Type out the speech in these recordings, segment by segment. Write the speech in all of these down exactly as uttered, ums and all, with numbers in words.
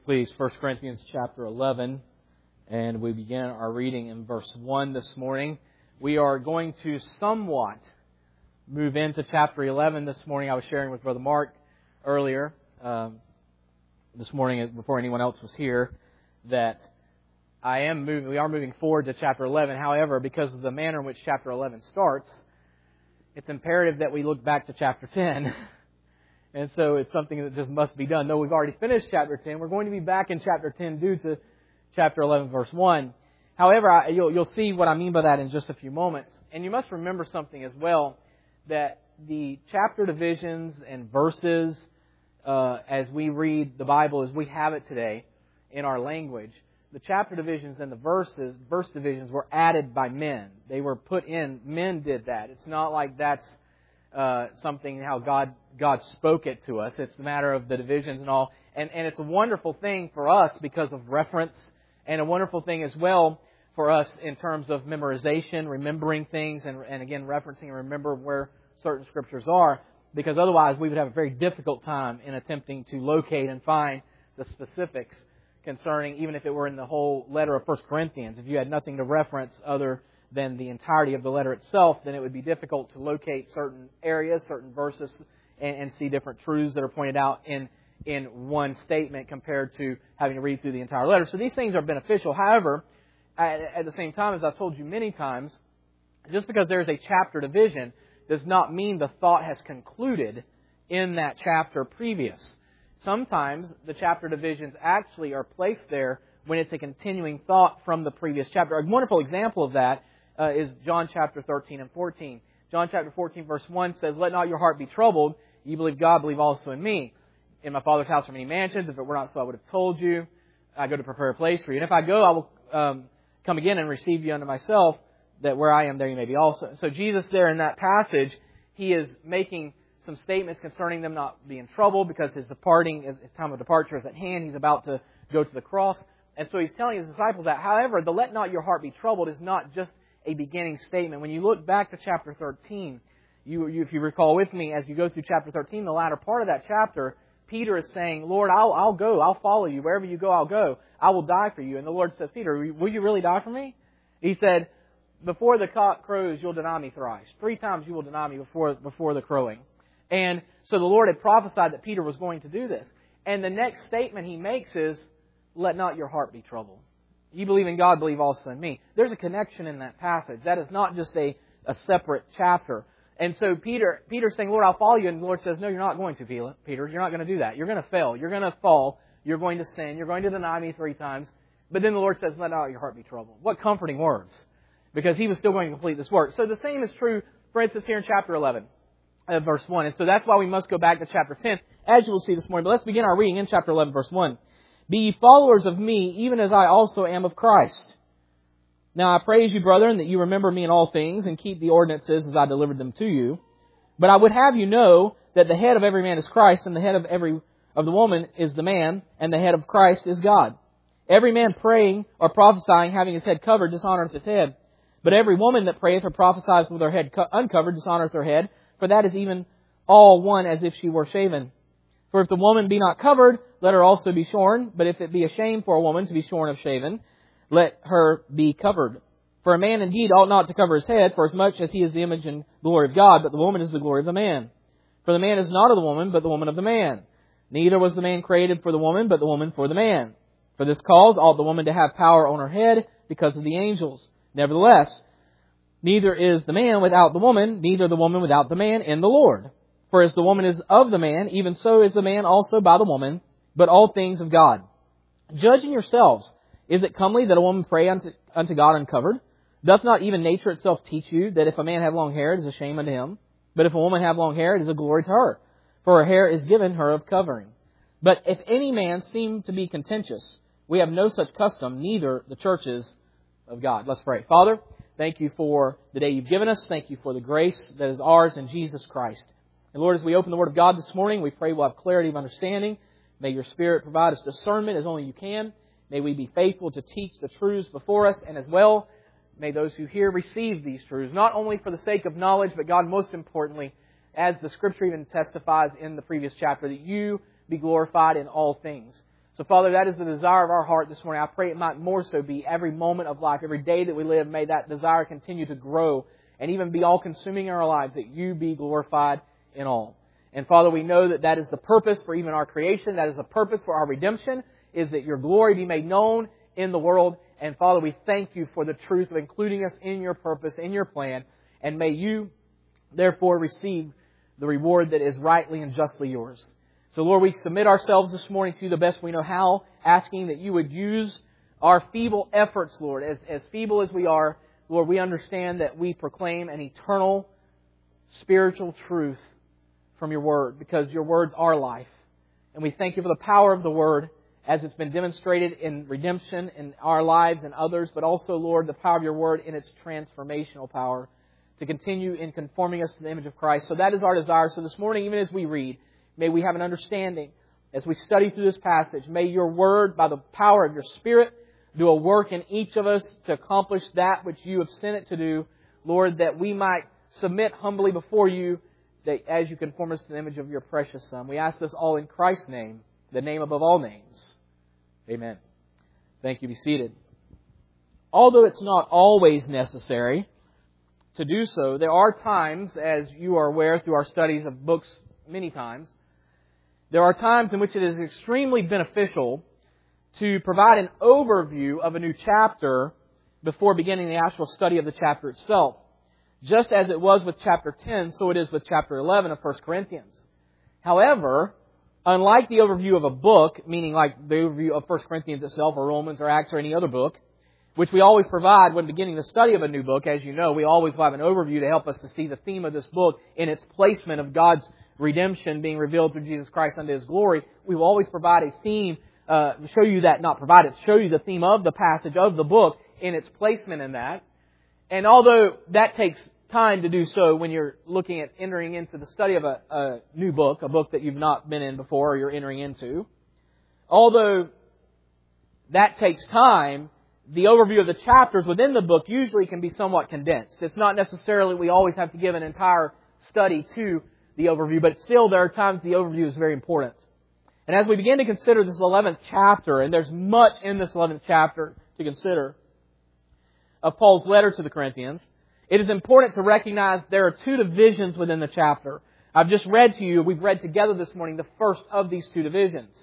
Please, First Corinthians chapter eleven, and we begin our reading in verse one this morning. We are going to somewhat move into chapter eleven this morning. I was sharing with Brother Mark earlier, um, this morning before anyone else was here, that I am moving. We are moving forward to chapter eleven. However, because of the manner in which chapter eleven starts, it's imperative that we look back to chapter ten. And so it's something that just must be done. Though we've already finished chapter ten, we're going to be back in chapter ten due to chapter eleven, verse one. However, I, you'll, you'll see what I mean by that in just a few moments. And you must remember something as well, that the chapter divisions and verses, uh, as we read the Bible as we have it today in our language, the chapter divisions and the verses, verse divisions were added by men. They were put in. Men did that. It's not like that's uh, something how God God spoke it to us. It's a matter of the divisions and all. And, and it's a wonderful thing for us because of reference, and a wonderful thing as well for us in terms of memorization, remembering things, and, and again, referencing and remember where certain scriptures are, because otherwise we would have a very difficult time in attempting to locate and find the specifics concerning, even if it were in the whole letter of First Corinthians. If you had nothing to reference other than the entirety of the letter itself, then it would be difficult to locate certain areas, certain verses, and, and see different truths that are pointed out in, in one statement compared to having to read through the entire letter. So these things are beneficial. However, at, at the same time, as I've told you many times, just because there's a chapter division does not mean the thought has concluded in that chapter previous. Sometimes the chapter divisions actually are placed there when it's a continuing thought from the previous chapter. A wonderful example of that uh, is John chapter thirteen and fourteen. John chapter fourteen verse one says, "Let not your heart be troubled. You believe God, believe also in me. In my Father's house are many mansions. If it were not so, I would have told you. I go to prepare a place for you. And if I go, I will um, come again and receive you unto myself, that where I am, there you may be also." So Jesus there in that passage, He is making some statements concerning them not being troubled because His departing, His time of departure is at hand. He's about to go to the cross. And so He's telling His disciples that. However, the "let not your heart be troubled" is not just a beginning statement. When you look back to chapter thirteen, you, you, if you recall with me, as you go through chapter thirteen, the latter part of that chapter, Peter is saying, "Lord, I'll, I'll go. I'll follow you. Wherever you go, I'll go. I will die for you." And the Lord says, "Peter, will you really die for me?" He said, "Before the cock crows, you'll deny me thrice. Three times you will deny me before, before the crowing." And so the Lord had prophesied that Peter was going to do this. And the next statement He makes is, "Let not your heart be troubled. You believe in God, believe also in me." There's a connection in that passage. That is not just a, a separate chapter. And so Peter, Peter's saying, "Lord, I'll follow you." And the Lord says, "No, you're not going to, Peter. You're not going to do that. You're going to fail. You're going to fall. You're going to sin. You're going to deny me three times." But then the Lord says, "Let not your heart be troubled." What comforting words. Because He was still going to complete this work. So the same is true, for instance, here in chapter eleven, uh, verse one. And so that's why we must go back to chapter ten, as you will see this morning. But let's begin our reading in chapter eleven, verse one. "Be ye followers of me, even as I also am of Christ. Now I praise you, brethren, that you remember me in all things, and keep the ordinances as I delivered them to you. But I would have you know that the head of every man is Christ, and the head of every of the woman is the man, and the head of Christ is God. Every man praying or prophesying, having his head covered, dishonoureth his head. But every woman that prayeth or prophesieth with her head uncovered dishonoureth her head, for that is even all one as if she were shaven. For if the woman be not covered, let her also be shorn. But if it be a shame for a woman to be shorn of shaven, let her be covered. For a man indeed ought not to cover his head, for as much as he is the image and glory of God, but the woman is the glory of the man. For the man is not of the woman, but the woman of the man. Neither was the man created for the woman, but the woman for the man. For this cause ought the woman to have power on her head, because of the angels. Nevertheless, neither is the man without the woman, neither the woman without the man in the Lord. For as the woman is of the man, even so is the man also by the woman, but all things of God. Judging yourselves, is it comely that a woman pray unto, unto God uncovered? Doth not even nature itself teach you that if a man have long hair, it is a shame unto him? But if a woman have long hair, it is a glory to her, for her hair is given her of covering. But if any man seem to be contentious, we have no such custom, neither the churches of God." Let's pray. Father, thank you for the day you've given us. Thank you for the grace that is ours in Jesus Christ. And Lord, as we open the Word of God this morning, we pray we'll have clarity of understanding. May your Spirit provide us discernment as only you can. May we be faithful to teach the truths before us, and as well, may those who hear receive these truths, not only for the sake of knowledge, but God, most importantly, as the Scripture even testifies in the previous chapter, that you be glorified in all things. So So, Father, that is the desire of our heart this morning. I pray it might more so be every moment of life, every day that we live, may that desire continue to grow and even be all-consuming in our lives, that You be glorified in all. And, Father, we know that that is the purpose for even our creation. That is the purpose for our redemption, is that Your glory be made known in the world. And, Father, we thank You for the truth of including us in Your purpose, in Your plan. And may You, therefore, receive the reward that is rightly and justly Yours. So, Lord, we submit ourselves this morning to You the best we know how, asking that You would use our feeble efforts, Lord. As, as feeble as we are, Lord, we understand that we proclaim an eternal, spiritual truth from Your Word, because Your words are life. And we thank You for the power of the Word as it's been demonstrated in redemption in our lives and others, but also, Lord, the power of Your Word in its transformational power to continue in conforming us to the image of Christ. So that is our desire. So this morning, even as we read, may we have an understanding as we study through this passage. May Your Word, by the power of Your Spirit, do a work in each of us to accomplish that which You have sent it to do. Lord, that we might submit humbly before You, that as You conform us to the image of Your precious Son. We ask this all in Christ's name, the name above all names. Amen. Thank you. Be seated. Although it's not always necessary to do so, there are times, as you are aware through our studies of books many times, there are times in which it is extremely beneficial to provide an overview of a new chapter before beginning the actual study of the chapter itself. Just as it was with chapter ten, so it is with chapter eleven of First Corinthians. However, unlike the overview of a book, meaning like the overview of First Corinthians itself or Romans or Acts or any other book, which we always provide when beginning the study of a new book, as you know, we always have an overview to help us to see the theme of this book in its placement of God's redemption being revealed through Jesus Christ unto His glory. We will always provide a theme, uh, show you that, not provide it, show you the theme of the passage of the book in its placement in that. And although that takes time to do so when you're looking at entering into the study of a, a new book, a book that you've not been in before or you're entering into, although that takes time, the overview of the chapters within the book usually can be somewhat condensed. It's not necessarily we always have to give an entire study to the overview, but still there are times the overview is very important. And as we begin to consider this eleventh chapter, and there's much in this eleventh chapter to consider of Paul's letter to the Corinthians, it is important to recognize there are two divisions within the chapter. I've just read to you, we've read together this morning, the first of these two divisions.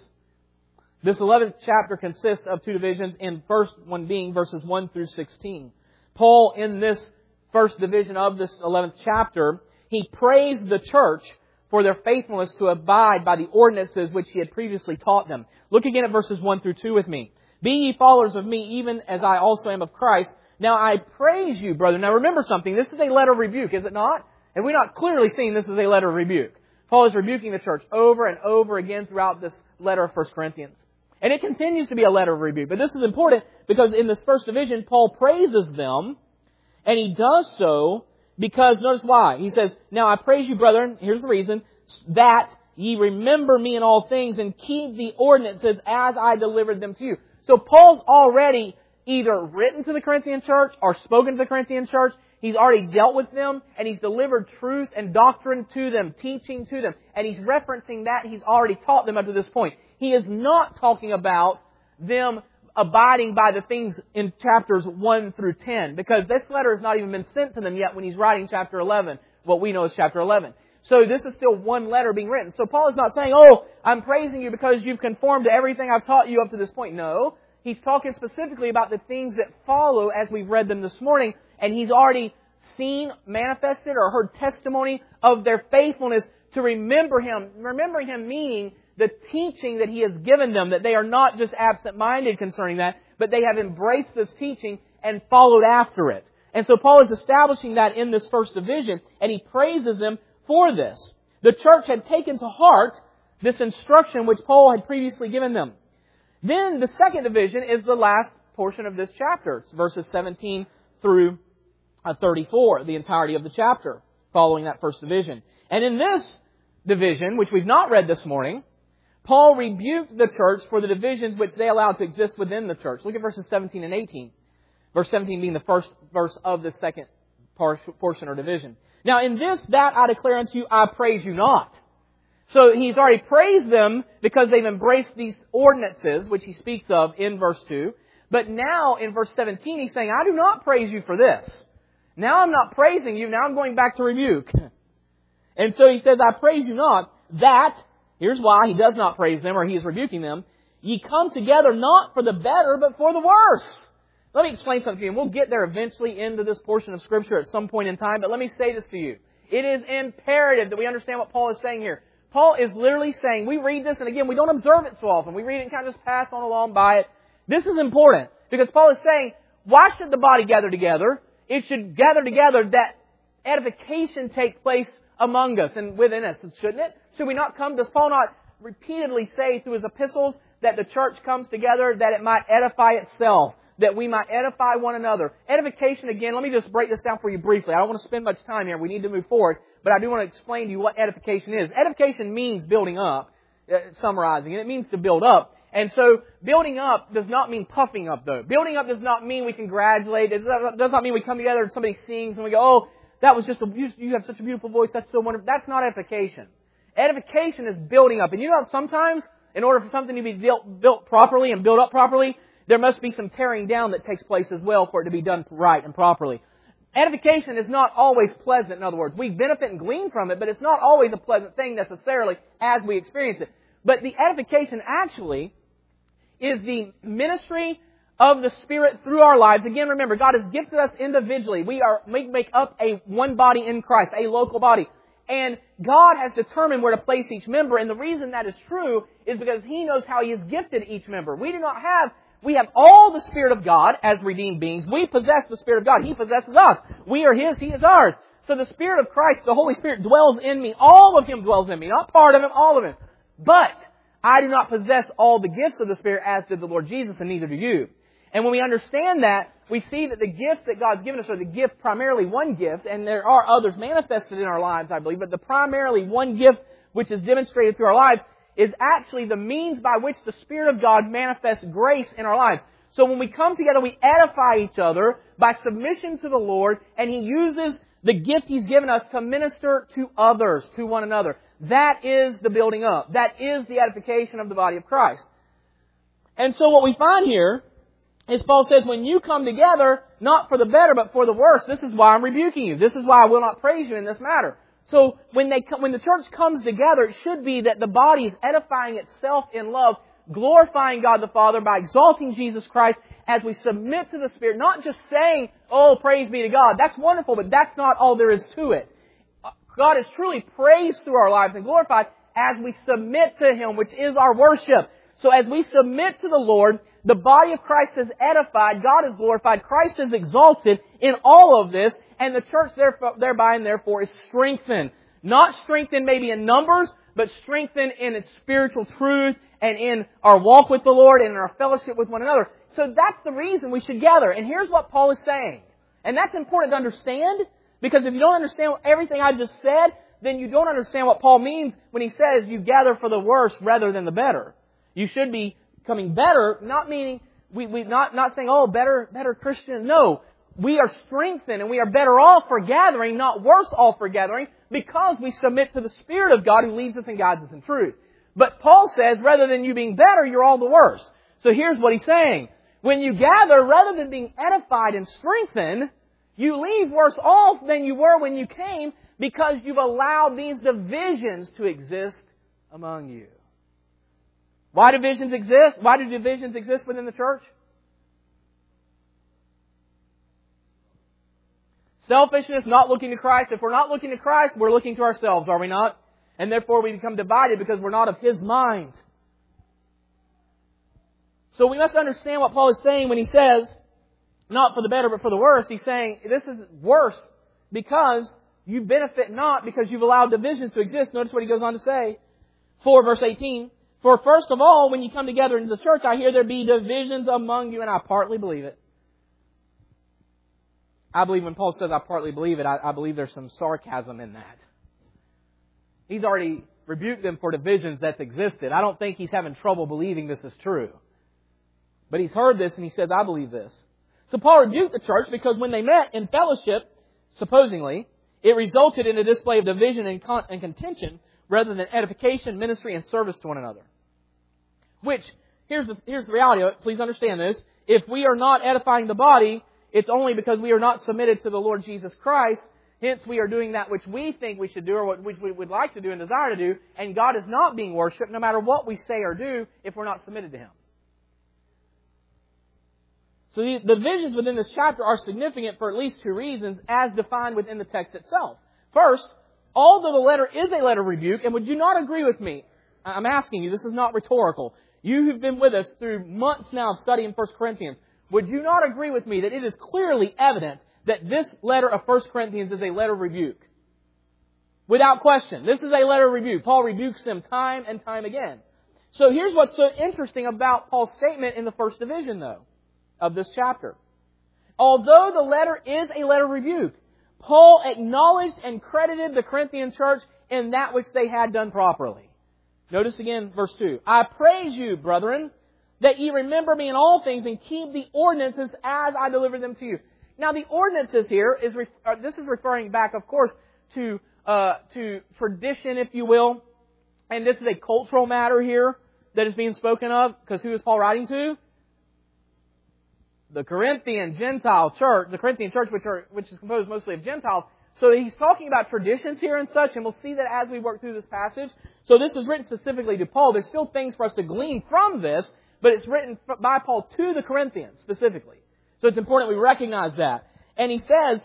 This eleventh chapter consists of two divisions, in first one being verses one through sixteen. Paul, in this first division of this eleventh chapter, he praised the church for their faithfulness to abide by the ordinances which he had previously taught them. Look again at verses one through two with me. Be ye followers of me, even as I also am of Christ. Now I praise you, brother. Now remember something. This is a letter of rebuke, is it not? Have we not clearly seen this is a letter of rebuke? Paul is rebuking the church over and over again throughout this letter of First Corinthians. And it continues to be a letter of rebuke. But this is important because in this first division, Paul praises them. And he does so because, notice why. He says, now I praise you, brethren, here's the reason, that ye remember me in all things and keep the ordinances as I delivered them to you. So Paul's already either written to the Corinthian church or spoken to the Corinthian church. He's already dealt with them and he's delivered truth and doctrine to them, teaching to them. And he's referencing that he's already taught them up to this point. He is not talking about them abiding by the things in chapters one through ten, because this letter has not even been sent to them yet when he's writing chapter eleven, what we know as chapter eleven. So this is still one letter being written. So Paul is not saying, oh, I'm praising you because you've conformed to everything I've taught you up to this point. No, he's talking specifically about the things that follow as we've read them this morning, and he's already seen, manifested, or heard testimony of their faithfulness to remember Him. Remembering Him meaning the teaching that He has given them, that they are not just absent-minded concerning that, but they have embraced this teaching and followed after it. And so Paul is establishing that in this first division, and he praises them for this. The church had taken to heart this instruction which Paul had previously given them. Then the second division is the last portion of this chapter. It's verses seventeen through thirty-four, the entirety of the chapter, following that first division. And in this division, which we've not read this morning, Paul rebuked the church for the divisions which they allowed to exist within the church. Look at verses seventeen and eighteen. Verse seventeen being the first verse of the second portion or division. Now in this, that I declare unto you, I praise you not. So he's already praised them because they've embraced these ordinances, which he speaks of in verse two. But now in verse seventeen, he's saying, I do not praise you for this. Now I'm not praising you. Now I'm going back to rebuke. And so he says, I praise you not, that, here's why he does not praise them, or he is rebuking them, ye come together not for the better, but for the worse. Let me explain something to you, and we'll get there eventually into this portion of Scripture at some point in time, but let me say this to you. It is imperative that we understand what Paul is saying here. Paul is literally saying, we read this, and again, we don't observe it so often. We read it and kind of just pass on along by it. This is important, because Paul is saying, why should the body gather together? It should gather together that edification take place among us and within us, shouldn't it? Should we not come? Does Paul not repeatedly say through his epistles that the church comes together that it might edify itself, that we might edify one another? Edification, again, let me just break this down for you briefly. I don't want to spend much time here. We need to move forward, but I do want to explain to you what edification is. Edification means building up, uh, summarizing, and it means to build up. And so, building up does not mean puffing up, though. Building up does not mean we congratulate. It does not mean we come together and somebody sings and we go, oh, that was just a, you have such a beautiful voice, that's so wonderful. That's not edification. Edification is building up. And you know, sometimes, in order for something to be built, built properly and built up properly, there must be some tearing down that takes place as well for it to be done right and properly. Edification is not always pleasant, in other words. We benefit and glean from it, but it's not always a pleasant thing necessarily as we experience it. But the edification actually is the ministry of the Spirit through our lives. Again, remember, God has gifted us individually. We are we make up a one body in Christ, a local body. And God has determined where to place each member. And the reason that is true is because He knows how He has gifted each member. We do not have, we have all the Spirit of God as redeemed beings. We possess the Spirit of God. He possesses us. We are His, He is ours. So the Spirit of Christ, the Holy Spirit, dwells in me. All of Him dwells in me. Not part of Him, all of Him. But I do not possess all the gifts of the Spirit as did the Lord Jesus, and neither do you. And when we understand that, we see that the gifts that God's given us are the gift, primarily one gift, and there are others manifested in our lives, I believe, but the primarily one gift which is demonstrated through our lives is actually the means by which the Spirit of God manifests grace in our lives. So when we come together, we edify each other by submission to the Lord, and He uses the gift He's given us to minister to others, to one another. That is the building up. That is the edification of the body of Christ. And so what we find here is Paul says, when you come together, not for the better, but for the worse, this is why I'm rebuking you. This is why I will not praise you in this matter. So when they when the church comes together, it should be that the body is edifying itself in love, glorifying God the Father by exalting Jesus Christ as we submit to the Spirit, not just saying, oh, praise be to God. That's wonderful, but that's not all there is to it. God is truly praised through our lives and glorified as we submit to Him, which is our worship. So as we submit to the Lord, the body of Christ is edified, God is glorified, Christ is exalted in all of this, and the church thereby and therefore is strengthened. Not strengthened maybe in numbers, but strengthened in its spiritual truth and in our walk with the Lord and in our fellowship with one another. So that's the reason we should gather. And here's what Paul is saying. And that's important to understand, because if you don't understand everything I just said, then you don't understand what Paul means when he says you gather for the worse rather than the better. You should be coming better, not meaning, we, we not, not saying, oh, better, better Christian. No. We are strengthened and we are better off for gathering, not worse off for gathering, because we submit to the Spirit of God who leads us and guides us in truth. But Paul says, rather than you being better, you're all the worse. So here's what he's saying. When you gather, rather than being edified and strengthened, you leave worse off than you were when you came, because you've allowed these divisions to exist among you. Why do divisions exist? Why do divisions exist within the church? Selfishness, not looking to Christ. If we're not looking to Christ, we're looking to ourselves, are we not? And therefore we become divided because we're not of His mind. So we must understand what Paul is saying when he says, not for the better but for the worse. He's saying this is worse because you benefit not because you've allowed divisions to exist. Notice what he goes on to say. four verse eighteen. For first of all, when you come together into the church, I hear there be divisions among you, and I partly believe it. I believe when Paul says I partly believe it, I, I believe there's some sarcasm in that. He's already rebuked them for divisions that's existed. I don't think he's having trouble believing this is true. But he's heard this and he says, I believe this. So Paul rebuked the church because when they met in fellowship, supposedly, it resulted in a display of division and, con- and contention, rather than edification, ministry, and service to one another. Which, here's the, here's the reality of it. Please understand this. If we are not edifying the body, it's only because we are not submitted to the Lord Jesus Christ. Hence, we are doing that which we think we should do or what which we would like to do and desire to do. And God is not being worshipped no matter what we say or do if we're not submitted to Him. So the, the divisions within this chapter are significant for at least two reasons as defined within the text itself. First, although the letter is a letter of rebuke, and would you not agree with me? I'm asking you, this is not rhetorical. You who've been with us through months now of studying First Corinthians, would you not agree with me that it is clearly evident that this letter of First Corinthians is a letter of rebuke? Without question. This is a letter of rebuke. Paul rebukes them time and time again. So here's what's so interesting about Paul's statement in the first division, though, of this chapter. Although the letter is a letter of rebuke, Paul acknowledged and credited the Corinthian church in that which they had done properly. Notice again verse two. I praise you, brethren, that ye remember me in all things and keep the ordinances as I delivered them to you. Now the ordinances here, is uh, this is referring back, of course, to uh, to tradition, if you will. And this is a cultural matter here that is being spoken of, because who is Paul writing to? The Corinthian Gentile church, the Corinthian church, which are which is composed mostly of Gentiles. So he's talking about traditions here and such, and we'll see that as we work through this passage. So this is written specifically to Paul. There's still things for us to glean from this, but it's written by Paul to the Corinthians specifically. So it's important we recognize that. And he says,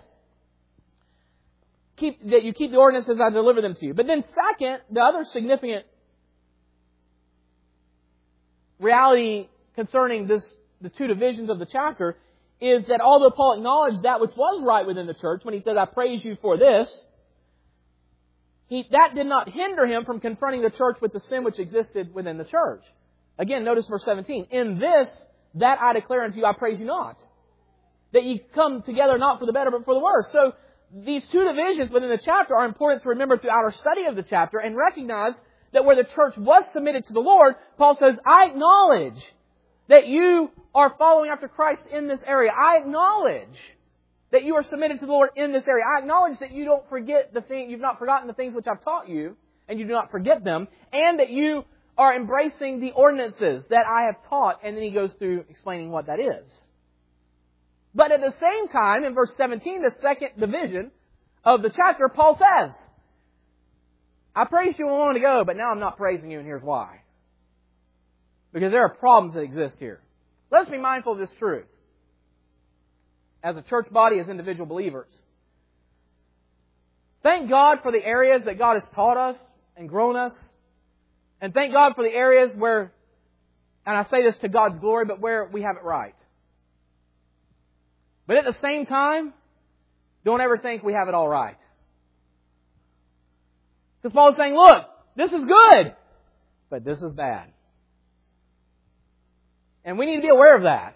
keep that you keep the ordinances as I deliver them to you. But then second, the other significant reality concerning this, the two divisions of the chapter, is that although Paul acknowledged that which was right within the church, when he said, I praise you for this, he, that did not hinder him from confronting the church with the sin which existed within the church. Again, notice verse seventeen. In this, that I declare unto you, I praise you not. That ye come together not for the better, but for the worse. So, these two divisions within the chapter are important to remember throughout our study of the chapter, and recognize that where the church was submitted to the Lord, Paul says, I acknowledge that you are following after Christ in this area. I acknowledge that you are submitted to the Lord in this area. I acknowledge that you don't forget the thing, you've not forgotten the things which I've taught you, and you do not forget them, and that you are embracing the ordinances that I have taught. And then he goes through explaining what that is. But at the same time, in verse seventeen, the second division of the chapter, Paul says, I praised you a moment ago, but now I'm not praising you, and here's why. Because there are problems that exist here. Let's be mindful of this truth. As a church body, as individual believers. Thank God for the areas that God has taught us and grown us. And thank God for the areas where, and I say this to God's glory, but where we have it right. But at the same time, don't ever think we have it all right. Because Paul is saying, look, this is good, but this is bad. And we need to be aware of that.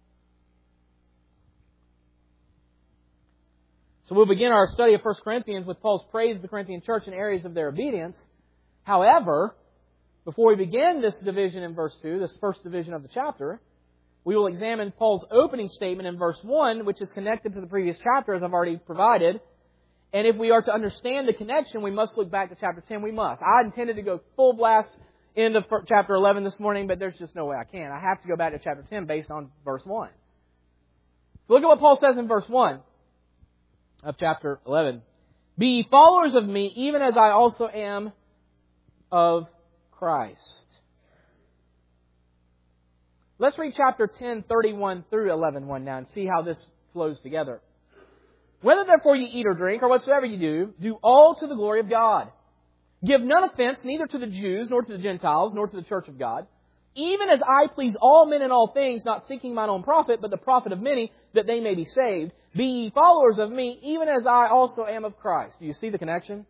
So we'll begin our study of First Corinthians with Paul's praise of the Corinthian church in areas of their obedience. However, before we begin this division in verse two, this first division of the chapter, we will examine Paul's opening statement in verse one, which is connected to the previous chapter, as I've already provided. And if we are to understand the connection, we must look back to chapter ten. We must. I intended to go full blast into chapter eleven this morning, but there's just no way I can. I have to go back to chapter ten based on verse one. So look at what Paul says in verse one of chapter eleven. Be ye followers of me, even as I also am of Christ. Let's read chapter ten, thirty-one through eleven one now and see how this flows together. Whether therefore ye eat or drink, or whatsoever ye do, do all to the glory of God. Give none offense, neither to the Jews, nor to the Gentiles, nor to the church of God. Even as I please all men in all things, not seeking mine own profit, but the profit of many, that they may be saved. Be ye followers of me, even as I also am of Christ. Do you see the connection?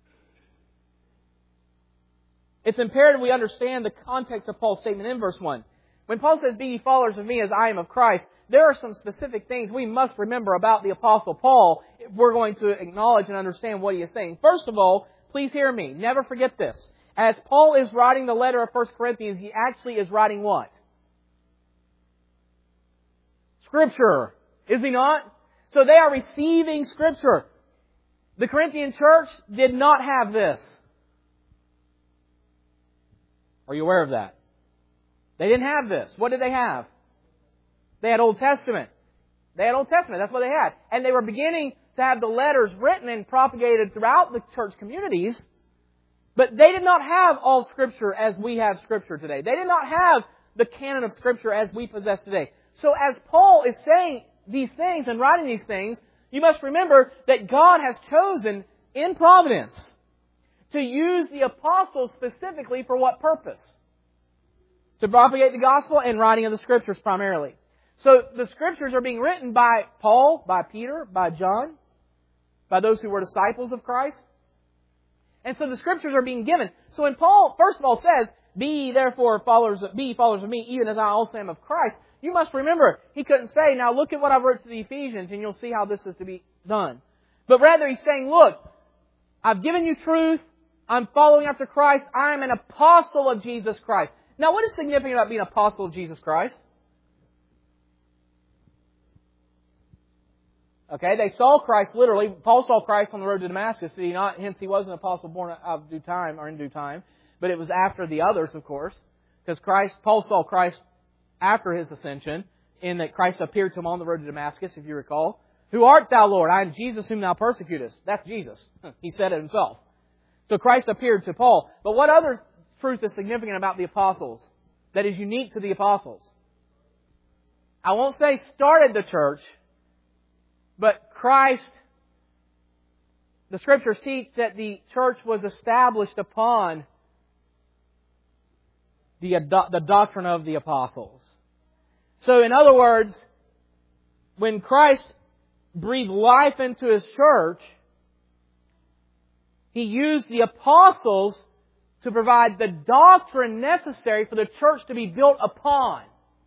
It's imperative we understand the context of Paul's statement in verse one. When Paul says, be ye followers of me as I am of Christ, there are some specific things we must remember about the Apostle Paul if we're going to acknowledge and understand what he is saying. First of all, please hear me. Never forget this. As Paul is writing the letter of First Corinthians, he actually is writing what? Scripture. Is he not? So they are receiving Scripture. The Corinthian church did not have this. Are you aware of that? They didn't have this. What did they have? They had Old Testament. They had Old Testament. That's what they had. And they were beginning to have the letters written and propagated throughout the church communities. But they did not have all Scripture as we have Scripture today. They did not have the canon of Scripture as we possess today. So as Paul is saying these things and writing these things, you must remember that God has chosen in providence to use the apostles specifically for what purpose? To propagate the gospel and writing of the Scriptures primarily. So the Scriptures are being written by Paul, by Peter, by John, by those who were disciples of Christ. And so the Scriptures are being given. So when Paul, first of all, says, Be ye therefore followers of, be ye followers of me, even as I also am of Christ, you must remember, he couldn't say, now look at what I've wrote to the Ephesians and you'll see how this is to be done. But rather he's saying, look, I've given you truth, I'm following after Christ, I am an apostle of Jesus Christ. Now what is significant about being an apostle of Jesus Christ? Okay, they saw Christ literally. Paul saw Christ on the road to Damascus, did he not? Hence he was an apostle born of due time, or in due time. But it was after the others, of course. Because Christ, Paul saw Christ after his ascension, in that Christ appeared to him on the road to Damascus, if you recall. Who art thou, Lord? I am Jesus whom thou persecutest. That's Jesus. He said it himself. So Christ appeared to Paul. But what other truth is significant about the apostles that is unique to the apostles? I won't say started the church, but Christ, the Scriptures teach that the church was established upon the, the doctrine of the apostles. So in other words, when Christ breathed life into His church, He used the apostles to provide the doctrine necessary for the church to be built upon.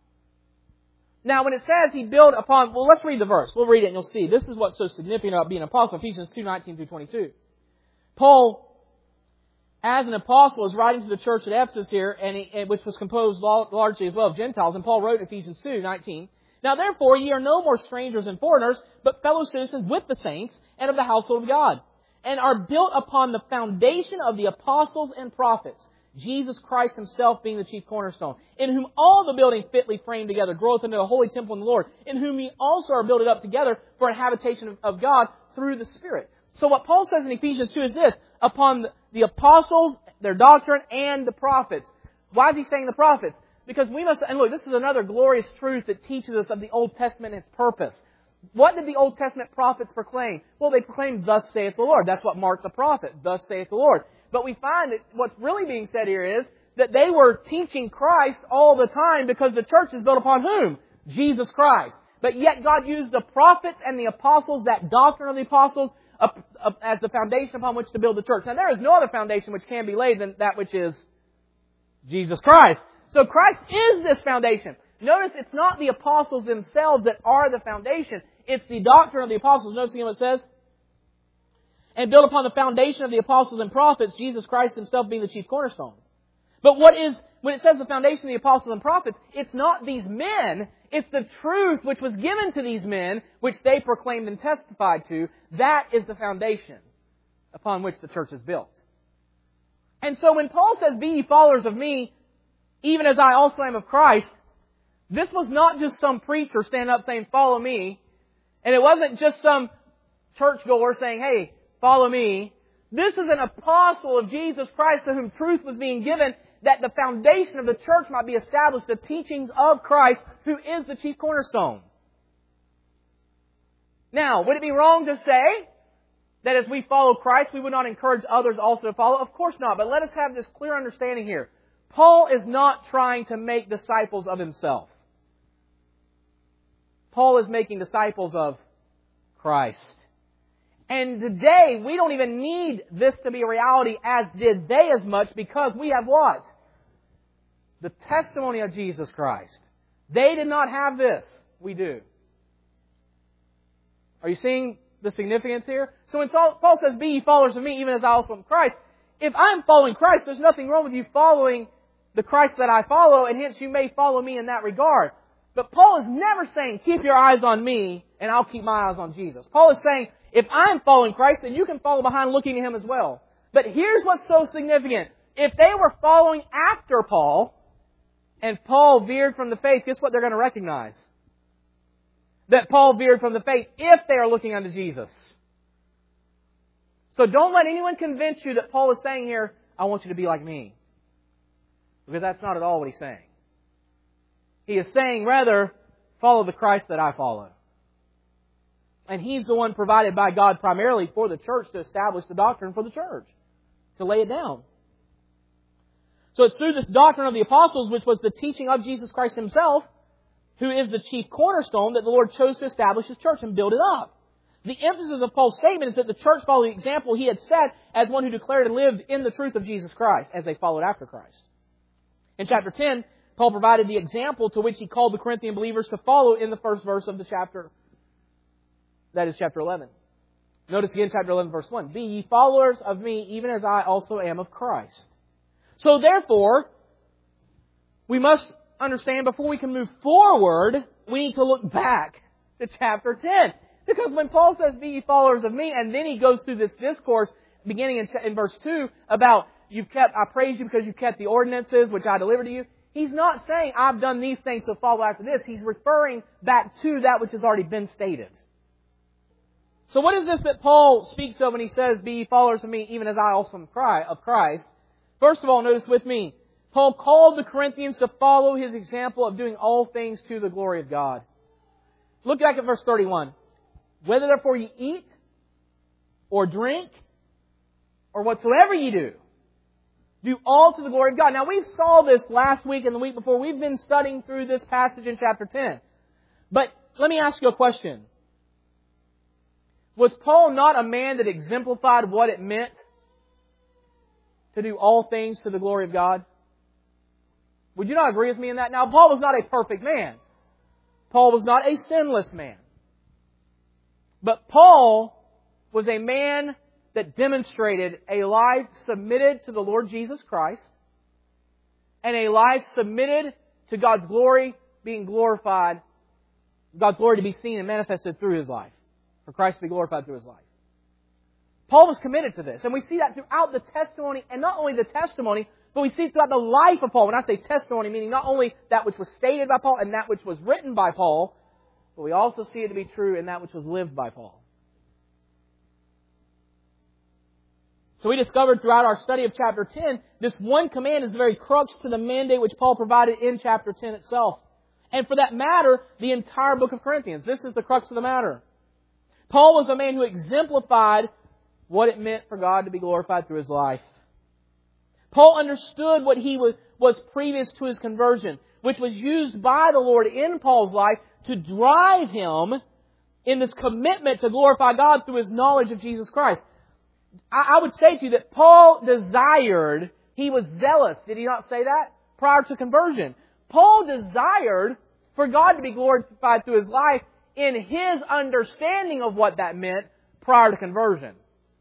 Now, when it says He built upon... Well, let's read the verse. We'll read it and you'll see. This is what's so significant about being an apostle. Ephesians two, nineteen through twenty-two. Paul, as an apostle, is writing to the church at Ephesus here, and he, which was composed largely as well of Gentiles. And Paul wrote in Ephesians two, nineteen, Now therefore ye are no more strangers and foreigners, but fellow citizens with the saints and of the household of God, and are built upon the foundation of the apostles and prophets, Jesus Christ Himself being the chief cornerstone, in whom all the building fitly framed together groweth into a holy temple in the Lord, in whom ye also are builded up together for an habitation of, of God through the Spirit. So what Paul says in Ephesians two is this, upon the, the apostles, their doctrine, and the prophets. Why is he saying the prophets? Because we must, and look, this is another glorious truth that teaches us of the Old Testament and its purpose. What did the Old Testament prophets proclaim? Well, they proclaimed, Thus saith the Lord. That's what marked the prophet. Thus saith the Lord. But we find that what's really being said here is that they were teaching Christ all the time because the church is built upon whom? Jesus Christ. But yet God used the prophets and the apostles, that doctrine of the apostles, up, up, as the foundation upon which to build the church. Now there is no other foundation which can be laid than that which is Jesus Christ. So Christ is this foundation. Notice it's not the apostles themselves that are the foundation. It's the doctrine of the apostles. Notice again what it says? And built upon the foundation of the apostles and prophets, Jesus Christ Himself being the chief cornerstone. But what is, when it says the foundation of the apostles and prophets, it's not these men, it's the truth which was given to these men, which they proclaimed and testified to. That is the foundation upon which the church is built. And so when Paul says, Be ye followers of me, even as I also am of Christ, this was not just some preacher standing up saying, Follow me. And it wasn't just some churchgoer saying, Hey, follow me. This is an apostle of Jesus Christ to whom truth was being given, that the foundation of the church might be established, the teachings of Christ, who is the chief cornerstone. Now, would it be wrong to say that as we follow Christ, we would not encourage others also to follow? Of course not, but let us have this clear understanding here. Paul is not trying to make disciples of himself. Paul is making disciples of Christ. And today, we don't even need this to be a reality as did they as much, because we have what? The testimony of Jesus Christ. They did not have this. We do. Are you seeing the significance here? So when Paul says, Be ye followers of me, even as I also am Christ, if I'm following Christ, there's nothing wrong with you following the Christ that I follow, and hence you may follow me in that regard. But Paul is never saying, keep your eyes on me, and I'll keep my eyes on Jesus. Paul is saying, if I'm following Christ, then you can follow behind looking at Him as well. But here's what's so significant. If they were following after Paul, and Paul veered from the faith, guess what they're going to recognize? That Paul veered from the faith if they are looking unto Jesus. So don't let anyone convince you that Paul is saying here, I want you to be like me. Because that's not at all what he's saying. He is saying, rather, follow the Christ that I follow. And He's the one provided by God primarily for the church to establish the doctrine for the church, to lay it down. So it's through this doctrine of the apostles, which was the teaching of Jesus Christ Himself, who is the chief cornerstone, that the Lord chose to establish His church and build it up. The emphasis of Paul's statement is that the church followed the example he had set as one who declared and lived in the truth of Jesus Christ as they followed after Christ. In chapter ten, Paul provided the example to which he called the Corinthian believers to follow in the first verse of the chapter. That is chapter eleven. Notice again chapter eleven, verse one. Be ye followers of me, even as I also am of Christ. So therefore, we must understand before we can move forward, we need to look back to chapter ten. Because when Paul says, be ye followers of me, and then he goes through this discourse, beginning in, in verse two, about, you've kept, I praise you because you've kept the ordinances which I delivered to you. He's not saying, I've done these things, so follow after this. He's referring back to that which has already been stated. So what is this that Paul speaks of when he says, be ye followers of me, even as I also am of Christ? First of all, notice with me, Paul called the Corinthians to follow his example of doing all things to the glory of God. Look back at verse thirty-one. Whether therefore ye eat, or drink, or whatsoever ye do, do all to the glory of God. Now we saw this last week and the week before. We've been studying through this passage in chapter ten. But let me ask you a question. Was Paul not a man that exemplified what it meant to do all things to the glory of God? Would you not agree with me in that? Now, Paul was not a perfect man. Paul was not a sinless man. But Paul was a man that demonstrated a life submitted to the Lord Jesus Christ and a life submitted to God's glory being glorified, God's glory to be seen and manifested through his life, for Christ to be glorified through his life. Paul was committed to this, and we see that throughout the testimony, and not only the testimony, but we see it throughout the life of Paul. When I say testimony, meaning not only that which was stated by Paul and that which was written by Paul, but we also see it to be true in that which was lived by Paul. So we discovered throughout our study of chapter ten, this one command is the very crux to the mandate which Paul provided in chapter ten itself. And for that matter, the entire book of Corinthians. This is the crux of the matter. Paul was a man who exemplified what it meant for God to be glorified through his life. Paul understood what he was, was previous to his conversion, which was used by the Lord in Paul's life to drive him in this commitment to glorify God through his knowledge of Jesus Christ. I, I would say to you that Paul desired, he was zealous, did he not say that? Prior to conversion. Paul desired for God to be glorified through his life in his understanding of what that meant prior to conversion.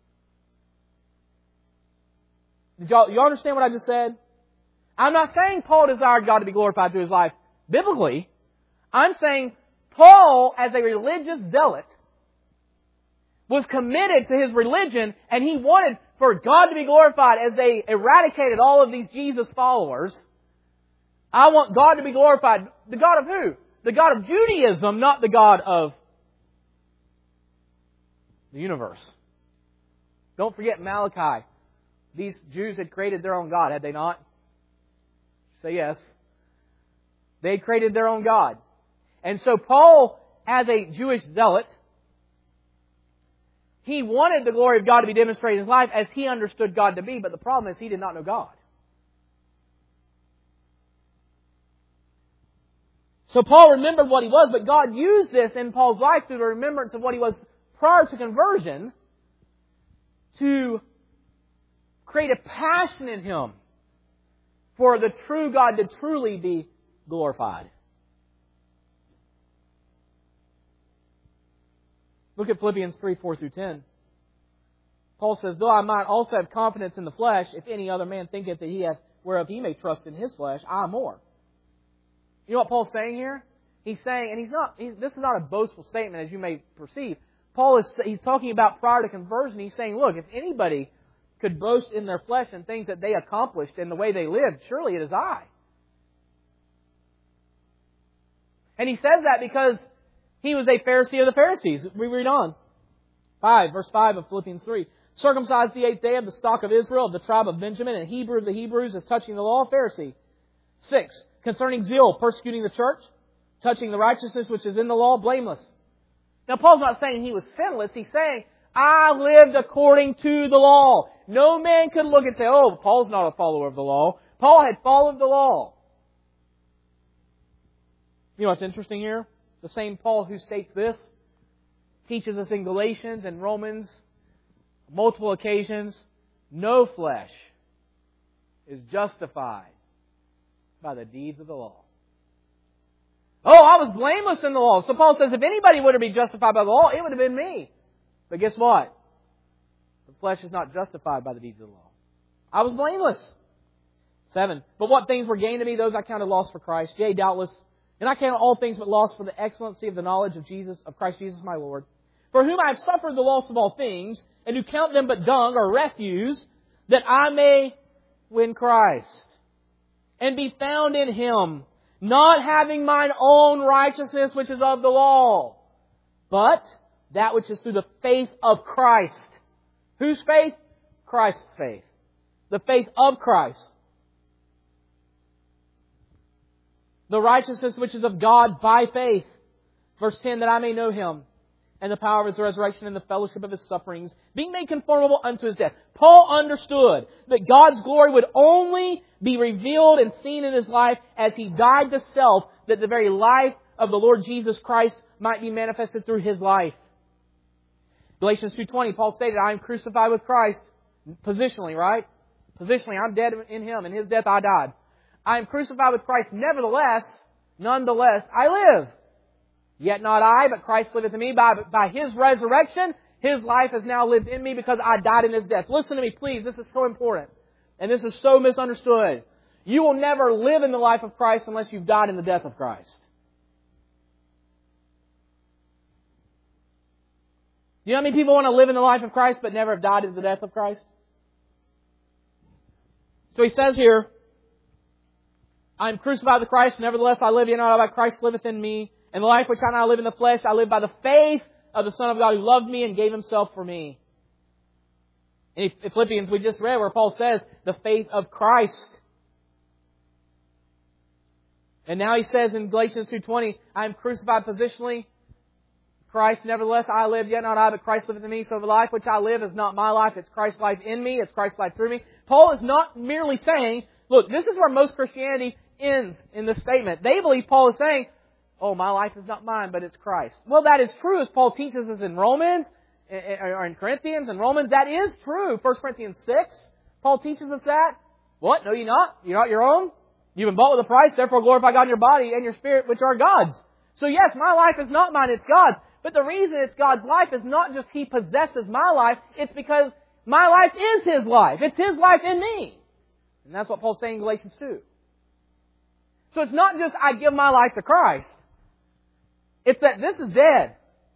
Did y'all, you understand what I just said? I'm not saying Paul desired God to be glorified through his life biblically. I'm saying Paul, as a religious zealot, was committed to his religion, and he wanted for God to be glorified as they eradicated all of these Jesus followers. I want God to be glorified. The God of who? The God of Judaism, not the God of the universe. Don't forget Malachi. These Jews had created their own God, had they not? Say yes. They had created their own God. And so Paul, as a Jewish zealot, he wanted the glory of God to be demonstrated in his life as he understood God to be, but the problem is he did not know God. So Paul remembered what he was, but God used this in Paul's life through the remembrance of what he was prior to conversion to create a passion in him for the true God to truly be glorified. Look at Philippians three, four through ten. Paul says, though I might also have confidence in the flesh, if any other man thinketh that he hath whereof he may trust in his flesh, I more. You know what Paul's saying here? He's saying, and he's not. He's, this is not a boastful statement, as you may perceive. Paul is he's talking about prior to conversion. He's saying, look, if anybody could boast in their flesh and things that they accomplished and the way they lived, surely it is I. And he says that because he was a Pharisee of the Pharisees. We read on. five, verse five of Philippians three. Circumcised the eighth day of the stock of Israel, of the tribe of Benjamin, and Hebrew of the Hebrews, as touching the law, Pharisee. six. Concerning zeal, persecuting the church, touching the righteousness which is in the law, blameless. Now Paul's not saying he was sinless. He's saying, I lived according to the law. No man could look and say, oh, Paul's not a follower of the law. Paul had followed the law. You know what's interesting here? The same Paul who states this teaches us in Galatians and Romans, multiple occasions, no flesh is justified by the deeds of the law. Oh, I was blameless in the law. So Paul says if anybody would have been justified by the law, it would have been me. But guess what? The flesh is not justified by the deeds of the law. I was blameless. Seven. But what things were gained to me, those I counted loss for Christ. Yea, doubtless. And I count all things but loss for the excellency of the knowledge of Jesus, of Christ Jesus my Lord, for whom I have suffered the loss of all things, and do count them but dung or refuse, that I may win Christ, and be found in Him, not having mine own righteousness which is of the law, but that which is through the faith of Christ. Whose faith? Christ's faith. The faith of Christ. The righteousness which is of God by faith. Verse ten, that I may know Him, and the power of His resurrection, and the fellowship of His sufferings, being made conformable unto His death. Paul understood that God's glory would only be revealed and seen in his life as he died to self, that the very life of the Lord Jesus Christ might be manifested through his life. Galatians two twenty, Paul stated, I am crucified with Christ. Positionally, right? Positionally, I'm dead in Him. In His death I died. I am crucified with Christ. Nevertheless, nonetheless, I live. Yet not I, but Christ liveth in me. By, by His resurrection, His life has now lived in me because I died in His death. Listen to me, please. This is so important. And this is so misunderstood. You will never live in the life of Christ unless you've died in the death of Christ. You know how many people want to live in the life of Christ but never have died in the death of Christ? So he says here, I am crucified with Christ, nevertheless I live, yet not I, but Christ liveth in me. And the life which I now live in the flesh, I live by the faith of the Son of God who loved me and gave Himself for me. In Philippians we just read where Paul says, the faith of Christ. And now he says in Galatians two twenty, I am crucified positionally. Christ, nevertheless I live, yet not I, but Christ liveth in me. So the life which I live is not my life, it's Christ's life in me, it's Christ's life through me. Paul is not merely saying, look, this is where most Christianity ends in this statement. They believe Paul is saying, oh, my life is not mine, but it's Christ. Well, that is true, as Paul teaches us in Romans, or in Corinthians and Romans. That is true. First Corinthians six, Paul teaches us that. What? No, you're not. You're not your own. You've been bought with a price, therefore glorify God in your body and your spirit, which are God's. So yes, my life is not mine, it's God's. But the reason it's God's life is not just He possesses my life, it's because my life is His life. It's His life in me. And that's what Paul's saying in Galatians two. So it's not just I give my life to Christ. It's that this is dead.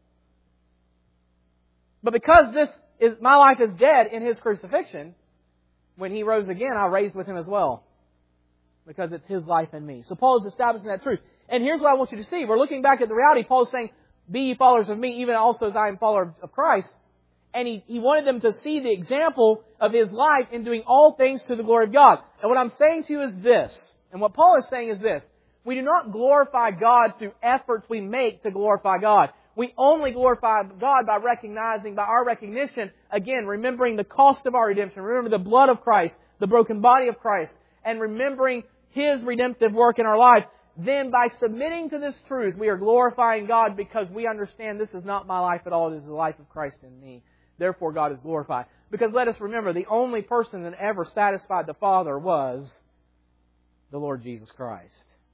But because this is my life is dead in His crucifixion, when He rose again, I raised with Him as well. Because it's His life in me. So Paul is establishing that truth. And here's what I want you to see. We're looking back at the reality. Paul is saying, be ye followers of me, even also as I am follower of Christ. And he, he wanted them to see the example of His life in doing all things to the glory of God. And what I'm saying to you is this. And what Paul is saying is this. We do not glorify God through efforts we make to glorify God. We only glorify God by recognizing, by our recognition, again, remembering the cost of our redemption, remembering the blood of Christ, the broken body of Christ, and remembering His redemptive work in our life. Then by submitting to this truth, we are glorifying God because we understand this is not my life at all, it is the life of Christ in me. Therefore, God is glorified. Because let us remember, the only person that ever satisfied the Father was the Lord Jesus Christ.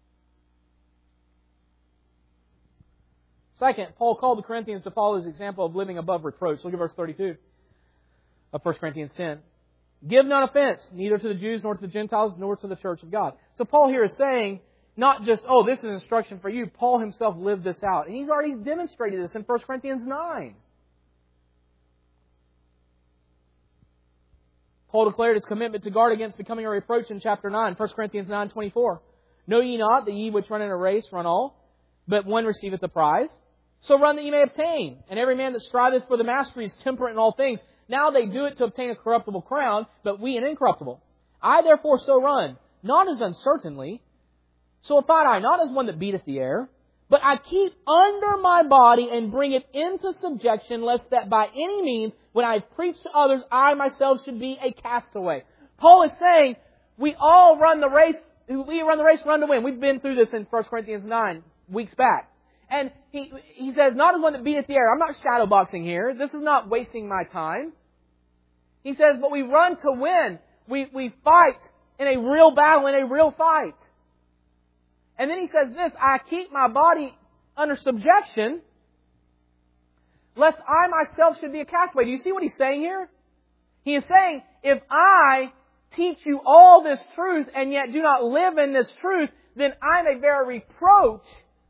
Second, Paul called the Corinthians to follow His example of living above reproach. Look at verse thirty-two of First Corinthians ten. Give none offense, neither to the Jews, nor to the Gentiles, nor to the church of God. So Paul here is saying, not just, oh, this is instruction for you. Paul himself lived this out. And he's already demonstrated this in First Corinthians nine. Paul declared his commitment to guard against becoming a reproach in chapter nine, First Corinthians nine twenty-four. Know ye not that ye which run in a race run all, but one receiveth the prize? So run that ye may obtain. And every man that striveth for the mastery is temperate in all things. Now they do it to obtain a corruptible crown, but we an incorruptible. I therefore so run, not as uncertainly. So abide I, not as one that beateth the air, but I keep under my body and bring it into subjection, lest that by any means, when I preach to others, I myself should be a castaway. Paul is saying, we all run the race, we run the race, run to win. We've been through this in First Corinthians nine weeks back. And he he says, not as one that beateth the air. I'm not shadowboxing here. This is not wasting my time. He says, but we run to win. We, we fight in a real battle, in a real fight. And then he says this, I keep my body under subjection, lest I myself should be a castaway. Do you see what he's saying here? He is saying, if I teach you all this truth and yet do not live in this truth, then I may bear a reproach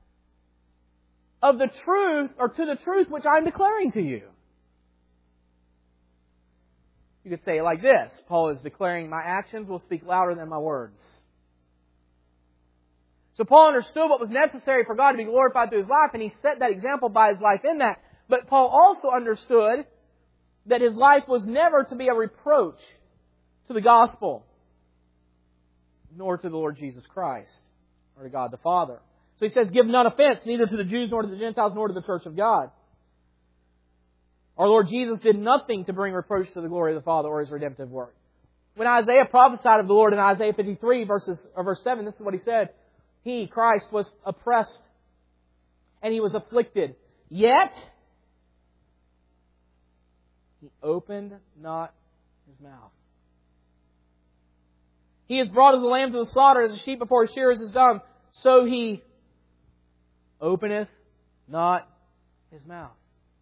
of the truth, or to the truth which I'm declaring to you. You could say it like this. Paul is declaring, my actions will speak louder than my words. So Paul understood what was necessary for God to be glorified through his life, and he set that example by his life in that. But Paul also understood that his life was never to be a reproach to the gospel, nor to the Lord Jesus Christ, or to God the Father. So he says, give none offense, neither to the Jews, nor to the Gentiles, nor to the church of God. Our Lord Jesus did nothing to bring reproach to the glory of the Father or His redemptive work. When Isaiah prophesied of the Lord in Isaiah fifty-three, verses, or verse seven, this is what he said. He, Christ, was oppressed and He was afflicted. Yet, He opened not His mouth. He is brought as a lamb to the slaughter, as a sheep before his shearers is dumb. So He openeth not His mouth.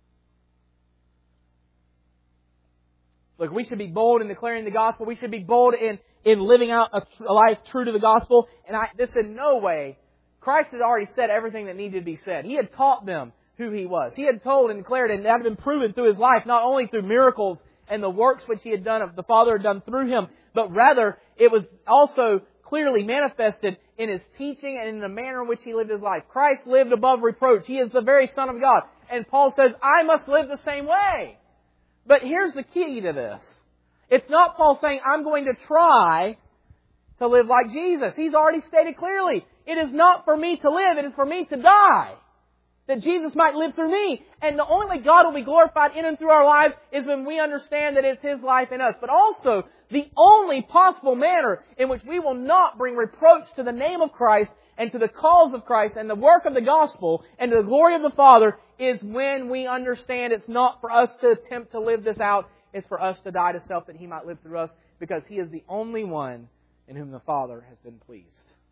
Look, we should be bold in declaring the gospel. We should be bold in, in living out a, a life true to the gospel. And I, this in no way, Christ had already said everything that needed to be said. He had taught them who He was. He had told and declared, and that had been proven through His life, not only through miracles and the works which He had done, the Father had done through Him, but rather it was also clearly manifested in His teaching and in the manner in which He lived His life. Christ lived above reproach. He is the very Son of God. And Paul says, I must live the same way. But here's the key to this. It's not Paul saying, I'm going to try to live like Jesus. He's already stated clearly, it is not for me to live, it is for me to die, that Jesus might live through me. And the only way God will be glorified in and through our lives is when we understand that it's His life in us. But also, the only possible manner in which we will not bring reproach to the name of Christ and to the cause of Christ and the work of the gospel and to the glory of the Father is when we understand it's not for us to attempt to live this out. It's for us to die to self that He might live through us, because He is the only one in whom the Father has been pleased.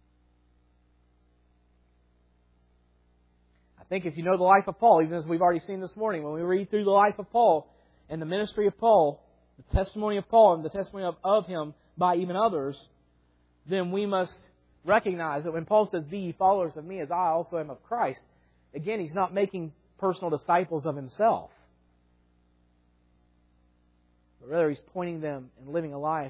I think if you know the life of Paul, even as we've already seen this morning, when we read through the life of Paul and the ministry of Paul, the testimony of Paul and the testimony of, of him by even others, then we must recognize that when Paul says, be ye followers of me as I also am of Christ, again, he's not making personal disciples of himself. But rather, he's pointing them and living a life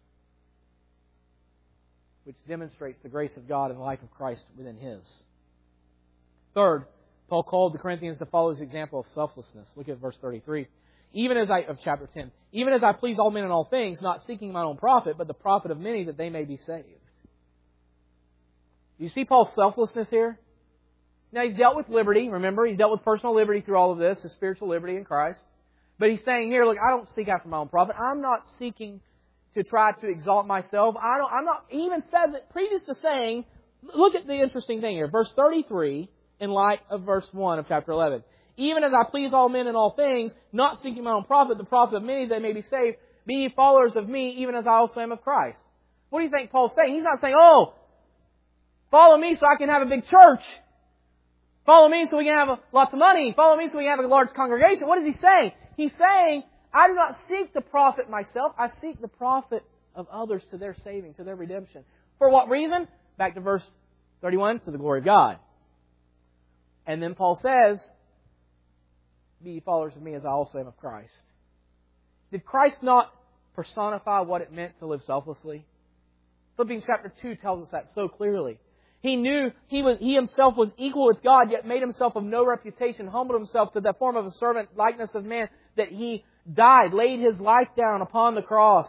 which demonstrates the grace of God and the life of Christ within his. Third, Paul called the Corinthians to follow his example of selflessness. Look at verse thirty-three. Even as I, of chapter ten, even as I please all men in all things, not seeking my own profit, but the profit of many, that they may be saved. Do you see Paul's selflessness here? Now, he's dealt with liberty. Remember, he's dealt with personal liberty through all of this, his spiritual liberty in Christ. But he's saying here, look, I don't seek after my own profit. I'm not seeking to try to exalt myself. I don't, I'm not, he even says it previous to saying, look at the interesting thing here. Verse thirty-three, in light of verse one of chapter eleven. Even as I please all men in all things, not seeking my own profit, the profit of many, that they may be saved, be ye followers of me, even as I also am of Christ. What do you think Paul's saying? He's not saying, oh, follow me so I can have a big church. Follow me so we can have lots of money. Follow me so we can have a large congregation. What is he saying? He's saying, I do not seek to profit myself. I seek the profit of others to their saving, to their redemption. For what reason? Back to verse thirty-one, to the glory of God. And then Paul says, be ye followers of me as I also am of Christ. Did Christ not personify what it meant to live selflessly? Philippians chapter two tells us that so clearly. He knew he was he himself was equal with God, yet made himself of no reputation, humbled himself to the form of a servant, likeness of man, that he died, laid his life down upon the cross.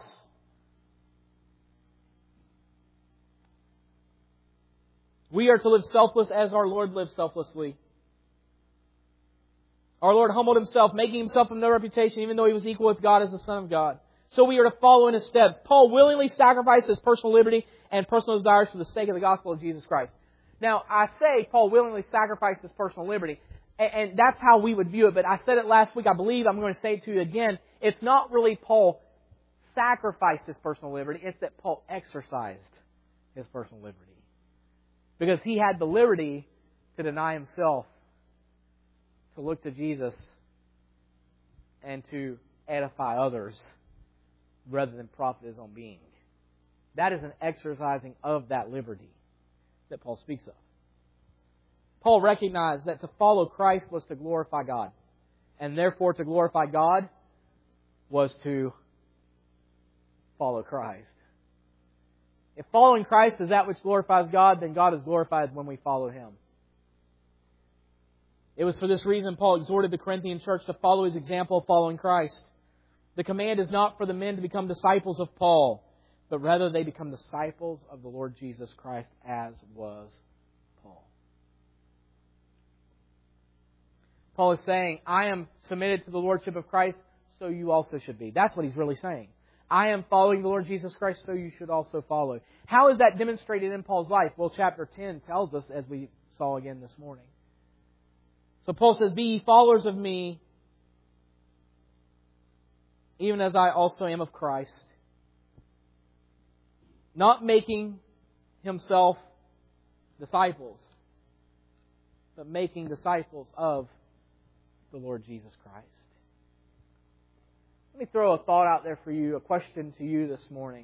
We are to live selfless as our Lord lived selflessly. Our Lord humbled Himself, making Himself of no reputation, even though He was equal with God as the Son of God. So we are to follow in His steps. Paul willingly sacrificed his personal liberty and personal desires for the sake of the gospel of Jesus Christ. Now, I say Paul willingly sacrificed his personal liberty, and that's how we would view it. But I said it last week, I believe I'm going to say it to you again. It's not really Paul sacrificed his personal liberty, it's that Paul exercised his personal liberty. Because he had the liberty to deny himself, to look to Jesus, and to edify others rather than profit his own being. That is an exercising of that liberty that Paul speaks of. Paul recognized that to follow Christ was to glorify God. And therefore to glorify God was to follow Christ. If following Christ is that which glorifies God, then God is glorified when we follow Him. It was for this reason Paul exhorted the Corinthian church to follow his example of following Christ. The command is not for the men to become disciples of Paul, but rather they become disciples of the Lord Jesus Christ, as was Paul. Paul is saying, I am submitted to the Lordship of Christ, so you also should be. That's what he's really saying. I am following the Lord Jesus Christ, so you should also follow. How is that demonstrated in Paul's life? Well, chapter ten tells us, as we saw again this morning. So Paul says, be ye followers of me, even as I also am of Christ. Not making himself disciples, but making disciples of the Lord Jesus Christ. Let me throw a thought out there for you, a question to you this morning.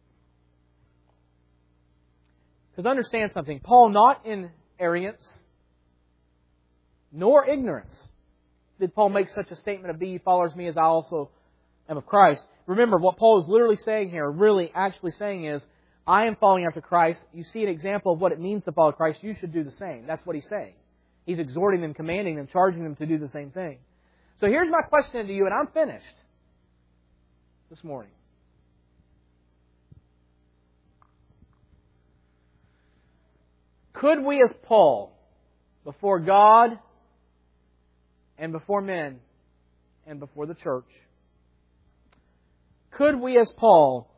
Because understand something. Paul, not in arrogance, nor ignorance, did Paul make such a statement of, be ye followers of me as I also am of Christ. Remember, what Paul is literally saying here, really actually saying is, I am following after Christ. You see an example of what it means to follow Christ. You should do the same. That's what he's saying. He's exhorting them, commanding them, charging them to do the same thing. So here's my question to you, and I'm finished this morning. Could we as Paul, before God and before men and before the church, could we as Paul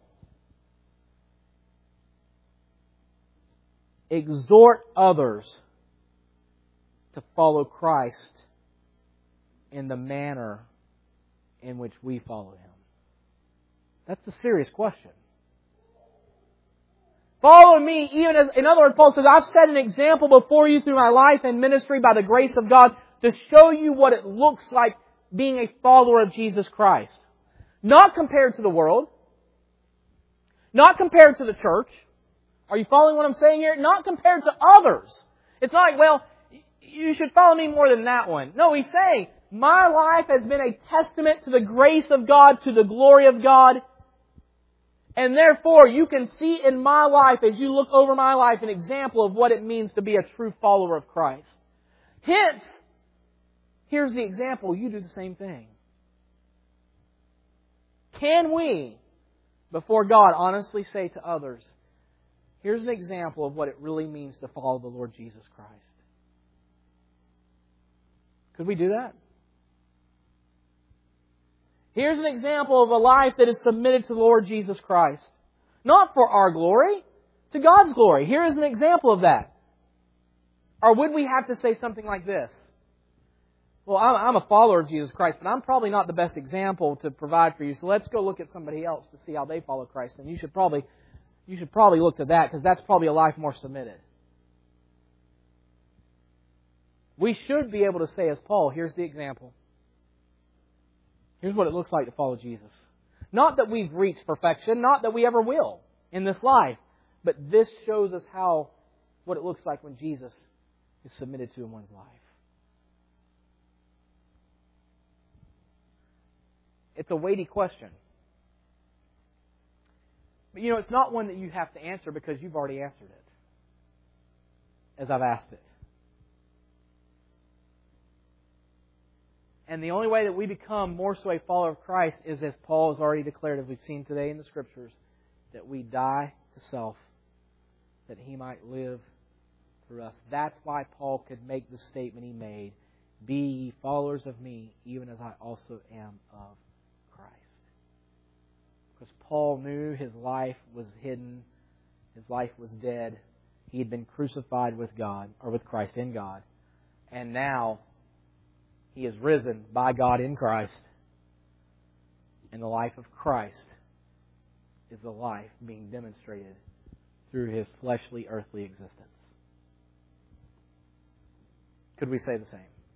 exhort others to follow Christ in the manner in which we follow Him? That's a serious question. Follow me, even as, in other words, Paul says, I've set an example before you through my life and ministry by the grace of God to show you what it looks like being a follower of Jesus Christ. Not compared to the world. Not compared to the church. Are you following what I'm saying here? Not compared to others. It's not like, well, you should follow me more than that one. No, he's saying, my life has been a testament to the grace of God, to the glory of God. And therefore, you can see in my life, as you look over my life, an example of what it means to be a true follower of Christ. Hence, here's the example. You do the same thing. Can we, before God, honestly say to others, here's an example of what it really means to follow the Lord Jesus Christ? Could we do that? Here's an example of a life that is submitted to the Lord Jesus Christ. Not for our glory, to God's glory. Here is an example of that. Or would we have to say something like this? Well, I'm a follower of Jesus Christ, but I'm probably not the best example to provide for you. So let's go look at somebody else to see how they follow Christ. And you should probably, you should probably look to that, because that's probably a life more submitted. We should be able to say as Paul, here's the example. Here's what it looks like to follow Jesus. Not that we've reached perfection, not that we ever will in this life, but this shows us how, what it looks like when Jesus is submitted to in one's life. It's a weighty question. But you know, it's not one that you have to answer because you've already answered it, as I've asked it. And the only way that we become more so a follower of Christ is, as Paul has already declared, as we've seen today in the Scriptures, that we die to self, that He might live through us. That's why Paul could make the statement he made, "Be ye followers of me, even as I also am of Christ." Because Paul knew his life was hidden, his life was dead. He had been crucified with God, or with Christ in God. And now He is risen by God in Christ. And the life of Christ is the life being demonstrated through His fleshly, earthly existence. Could we say the same?